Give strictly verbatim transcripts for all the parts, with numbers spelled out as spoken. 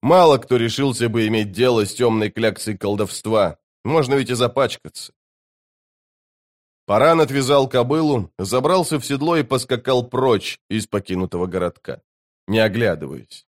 Мало кто решился бы иметь дело с темной кляксой колдовства. Можно ведь и запачкаться. Паран отвязал кобылу, забрался в седло и поскакал прочь из покинутого городка, не оглядываясь.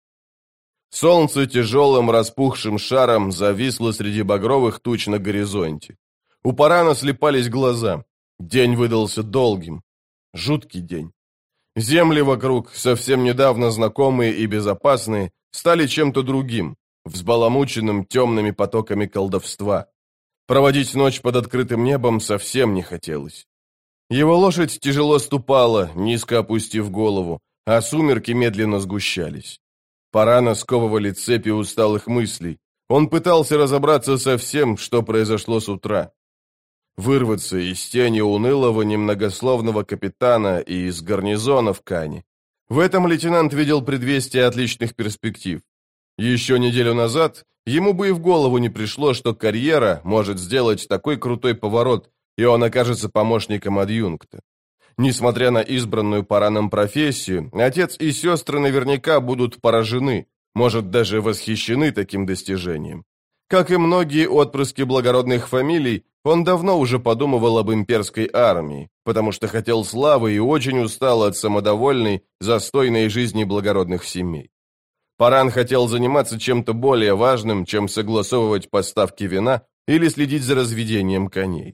Солнце тяжелым распухшим шаром зависло среди багровых туч на горизонте. У Парана слепались глаза. День выдался долгим. Жуткий день. Земли вокруг, совсем недавно знакомые и безопасные, стали чем-то другим, взбаламученным темными потоками колдовства. Проводить ночь под открытым небом совсем не хотелось. Его лошадь тяжело ступала, низко опустив голову, а сумерки медленно сгущались. Парана сковывали цепи усталых мыслей. Он пытался разобраться со всем, что произошло с утра. Вырваться из тени унылого немногословного капитана и из гарнизона в Кане. В этом лейтенант видел предвестие отличных перспектив. Еще неделю назад ему бы и в голову не пришло, что карьера может сделать такой крутой поворот, и он окажется помощником адъюнкта. Несмотря на избранную Параном профессию, отец и сестры наверняка будут поражены, может, даже восхищены таким достижением. Как и многие отпрыски благородных фамилий, он давно уже подумывал об имперской армии, потому что хотел славы и очень устал от самодовольной, застойной жизни благородных семей. Паран хотел заниматься чем-то более важным, чем согласовывать поставки вина или следить за разведением коней.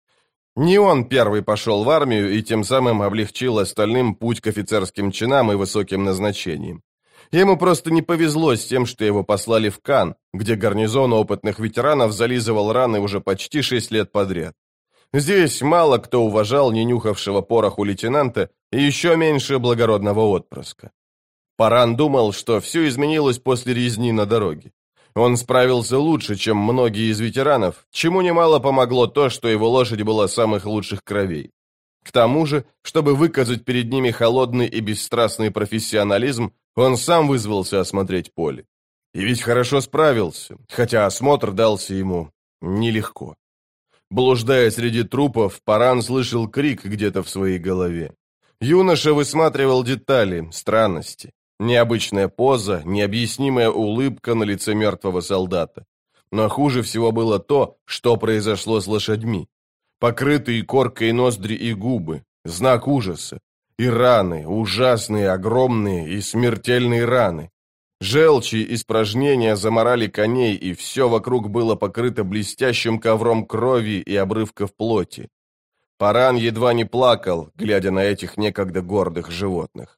Не он первый пошел в армию и тем самым облегчил остальным путь к офицерским чинам и высоким назначениям. Ему просто не повезло с тем, что его послали в Кан, где гарнизон опытных ветеранов зализывал раны уже почти шесть лет подряд. Здесь мало кто уважал не нюхавшего пороху лейтенанта и еще меньше благородного отпрыска. Паран думал, что все изменилось после резни на дороге. Он справился лучше, чем многие из ветеранов, чему немало помогло то, что его лошадь была самых лучших кровей. К тому же, чтобы выказать перед ними холодный и бесстрастный профессионализм, он сам вызвался осмотреть поле. И ведь хорошо справился, хотя осмотр дался ему нелегко. Блуждая среди трупов, Паран слышал крик где-то в своей голове. Юноша высматривал детали, странности. Необычная поза, необъяснимая улыбка на лице мертвого солдата. Но хуже всего было то, что произошло с лошадьми. Покрытые коркой ноздри и губы, знак ужаса. И раны, ужасные, огромные и смертельные раны. Желчи и испражнения заморали коней, и все вокруг было покрыто блестящим ковром крови и обрывков плоти. Паран едва не плакал, глядя на этих некогда гордых животных.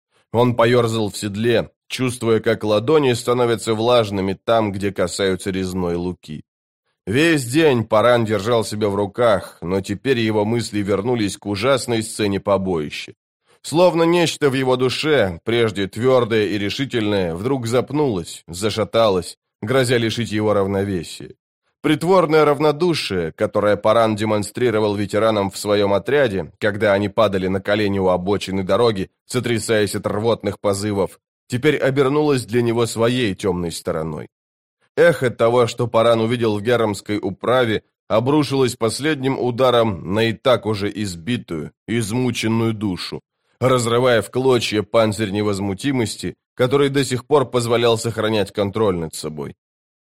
Он поерзал в седле, чувствуя, как ладони становятся влажными там, где касаются резной луки. Весь день Паран держал себя в руках, но теперь его мысли вернулись к ужасной сцене побоища. Словно нечто в его душе, прежде твердое и решительное, вдруг запнулось, зашаталось, грозя лишить его равновесия. Притворное равнодушие, которое Паран демонстрировал ветеранам в своем отряде, когда они падали на колени у обочины дороги, сотрясаясь от рвотных позывов, теперь обернулось для него своей темной стороной. Эхо того, что Паран увидел в Гермской управе, обрушилось последним ударом на и так уже избитую, измученную душу, разрывая в клочья панцирь невозмутимости, который до сих пор позволял сохранять контроль над собой.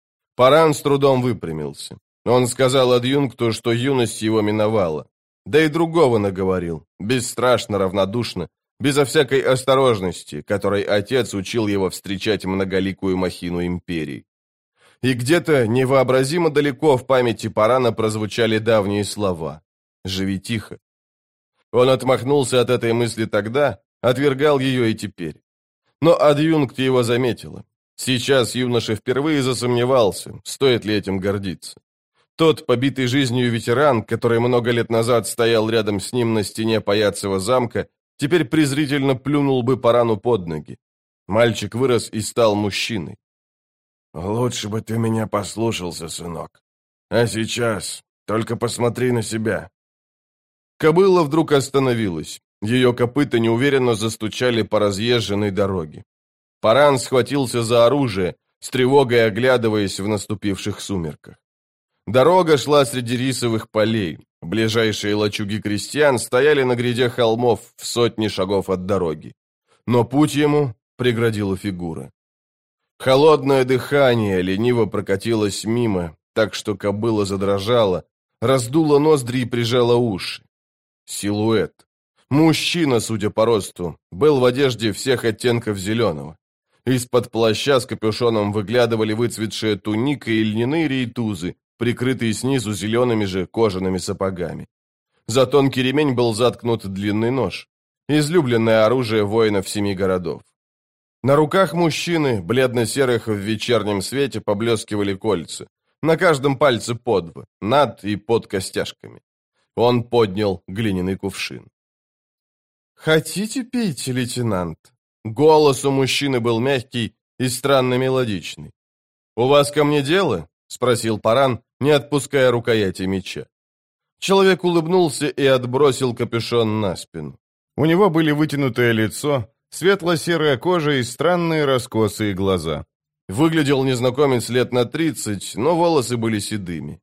Паран с трудом выпрямился. Он сказал адъюнкту, что юность его миновала. Да и другого наговорил, бесстрашно, равнодушно, безо всякой осторожности, которой отец учил его встречать многоликую махину империи. И где-то невообразимо далеко в памяти Парана прозвучали давние слова «Живи тихо». Он отмахнулся от этой мысли тогда, отвергал ее и теперь. Но адъюнкт его заметила. Сейчас юноша впервые засомневался, стоит ли этим гордиться. Тот побитый жизнью ветеран, который много лет назад стоял рядом с ним на стене Паяцева замка, теперь презрительно плюнул бы Парану под ноги. Мальчик вырос и стал мужчиной. «Лучше бы ты меня послушался, сынок. А сейчас только посмотри на себя». Кобыла вдруг остановилась. Ее копыта неуверенно застучали по разъезженной дороге. Паран схватился за оружие, с тревогой оглядываясь в наступивших сумерках. Дорога шла среди рисовых полей. Ближайшие лачуги крестьян стояли на гряде холмов в сотни шагов от дороги. Но путь ему преградила фигура. Холодное дыхание лениво прокатилось мимо, так что кобыла задрожала, раздула ноздри и прижала уши. Силуэт. Мужчина, судя по росту, был в одежде всех оттенков зеленого. Из-под плаща с капюшоном выглядывали выцветшая туника и льняные рейтузы, прикрытые снизу зелеными же кожаными сапогами. За тонкий ремень был заткнут длинный нож, излюбленное оружие воинов семи городов. На руках мужчины, бледно-серых в вечернем свете, поблескивали кольца. На каждом пальце по два, над и под костяшками. Он поднял глиняный кувшин. «Хотите пить, лейтенант?» Голос у мужчины был мягкий и странно мелодичный. «У вас ко мне дело?» — спросил Паран, не отпуская рукояти меча. Человек улыбнулся и отбросил капюшон на спину. У него были вытянутое лицо, светло-серая кожа и странные раскосые глаза. Выглядел незнакомец лет на тридцать, но волосы были седыми.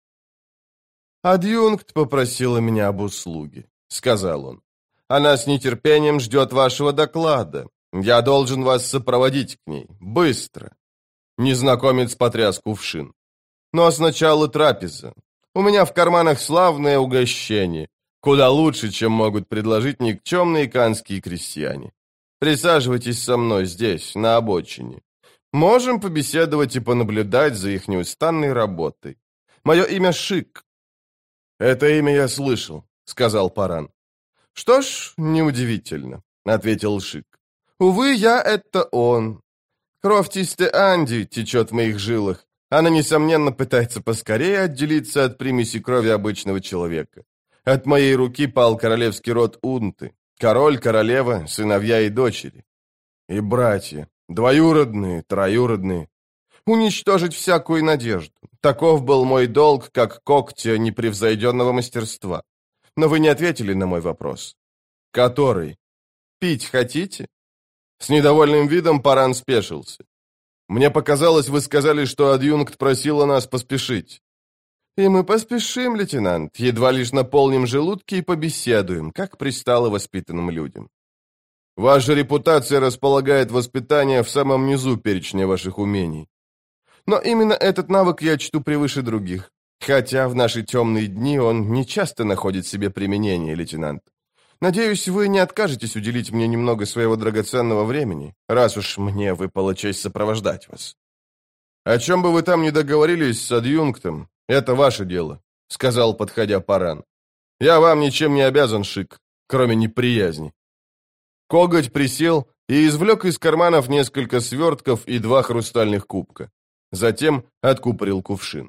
«Адъюнкт попросила меня об услуге», — сказал он. «Она с нетерпением ждет вашего доклада. Я должен вас сопроводить к ней. Быстро». Незнакомец потряс кувшин. «Но сначала трапеза. У меня в карманах славное угощение, куда лучше, чем могут предложить никчемные канские крестьяне. Присаживайтесь со мной здесь, на обочине. Можем побеседовать и понаблюдать за их неустанной работой. Мое имя Шик». «Это имя я слышал», — сказал Паран. «Что ж, неудивительно», — ответил Шик. «Увы, я — это он. Кровь Тисте Анди течет в моих жилах. Она, несомненно, пытается поскорее отделиться от примеси крови обычного человека. От моей руки пал королевский род Унты. Король, королева, сыновья и дочери. И братья, двоюродные, троюродные. Уничтожить всякую надежду. Таков был мой долг, как когтя непревзойденного мастерства. Но вы не ответили на мой вопрос. Который? Пить хотите?» С недовольным видом Паран спешился. «Мне показалось, вы сказали, что адъюнкт просила нас поспешить». «И мы поспешим, лейтенант, едва лишь наполним желудки и побеседуем, как пристало воспитанным людям. Ваша репутация располагает воспитание в самом низу перечня ваших умений. Но именно этот навык я чту превыше других, хотя в наши темные дни он нечасто находит себе применение, лейтенант. Надеюсь, вы не откажетесь уделить мне немного своего драгоценного времени, раз уж мне выпала честь сопровождать вас. О чем бы вы там ни договорились с адъюнктом, это ваше дело», — сказал, подходя Паран. «Я вам ничем не обязан, Шик, кроме неприязни». Коготь присел и извлек из карманов несколько свертков и два хрустальных кубка. Затем откупорил кувшин.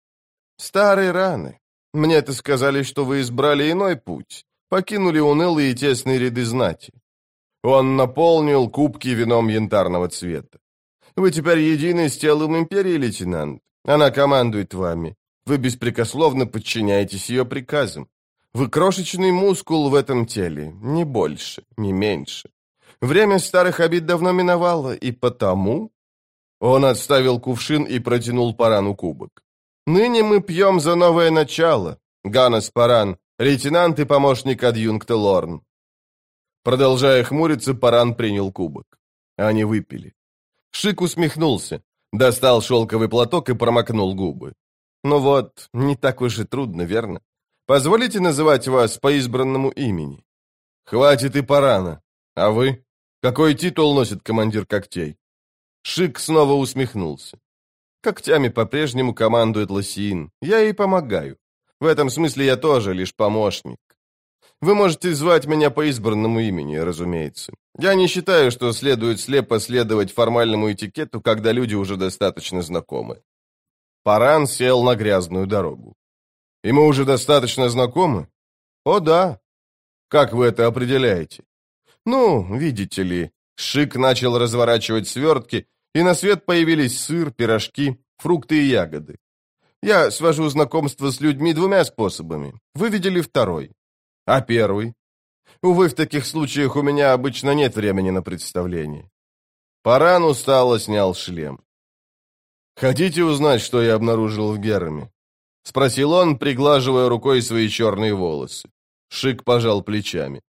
«Старые раны. Мне-то сказали, что вы избрали иной путь, покинули унылые и тесные ряды знати». Он наполнил кубки вином янтарного цвета. «Вы теперь едины с телом империи, лейтенант. Она командует вами. Вы беспрекословно подчиняетесь ее приказам. Вы крошечный мускул в этом теле, не больше, не меньше. Время старых обид давно миновало, и потому...» Он отставил кувшин и протянул Парану кубок. «Ныне мы пьем за новое начало. Ганес Паран, лейтенант и помощник адъюнкта Лорн». Продолжая хмуриться, Паран принял кубок. Они выпили. Шик усмехнулся, достал шелковый платок и промокнул губы. «Ну вот, не так уж и трудно, верно? Позволите называть вас по избранному имени?» «Хватит и Парана. А вы? Какой титул носит командир когтей?» Шик снова усмехнулся. «Когтями по-прежнему командует Лосиин. Я ей помогаю. В этом смысле я тоже лишь помощник. Вы можете звать меня по избранному имени, разумеется. Я не считаю, что следует слепо следовать формальному этикету, когда люди уже достаточно знакомы». Паран сел на грязную дорогу. «И мы уже достаточно знакомы?» «О, да». «Как вы это определяете?» «Ну, видите ли...» Шик начал разворачивать свертки, и на свет появились сыр, пирожки, фрукты и ягоды. «Я свожу знакомство с людьми двумя способами. Вы видели второй. А первый? Увы, в таких случаях у меня обычно нет времени на представление». Паран устало снял шлем. «Хотите узнать, что я обнаружил в Герме?» — спросил он, приглаживая рукой свои черные волосы. Шик пожал плечами.